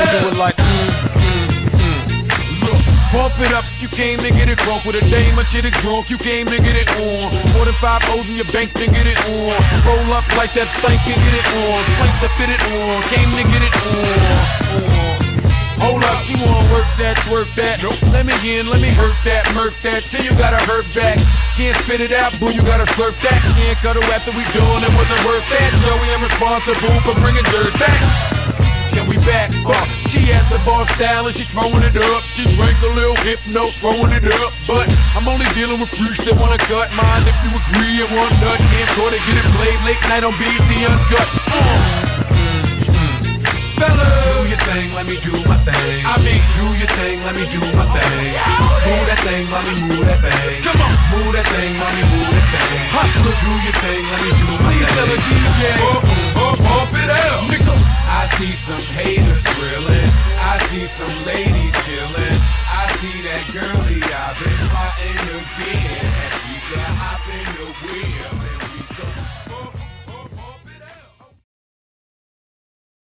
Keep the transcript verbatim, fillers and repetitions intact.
do it like mm, mm, mm. Look, pump it up if you came to get it drunk. With a dame and shit it drunk, you came to get it on. More than five O's in your bank to get it on. Roll up like that stank and get it on. Swank to fit it on, came to get it on, on. Hold up, she wanna work that, twerk that. Nope. Let me in, let me hurt that, murk that. Till you gotta hurt back. Can't spit it out, boo, you gotta slurp that. Can't cuddle after we done, it wasn't worth that. Joey, I'm responsible for bringing dirt back. Can we back up? She has the bar style and she throwing it up. She drank a little hypno, throwing it up. But I'm only dealing with freaks that wanna cut mine. If you agree at one nut, can't go to get it played late night on B E T Uncut. Uh. Fellas, do your thing, let me do my thing. I mean, do your thing, let me do my thing. Move that thing, mommy, move that thing. Come on, move that thing, mommy, move that thing. Hustler, do your thing, let me do my thing. Tell a D J, up, up, pump it up, nigga. I see some haters grilling. I see some ladies chilling. I see that girlie I've been plotting to be.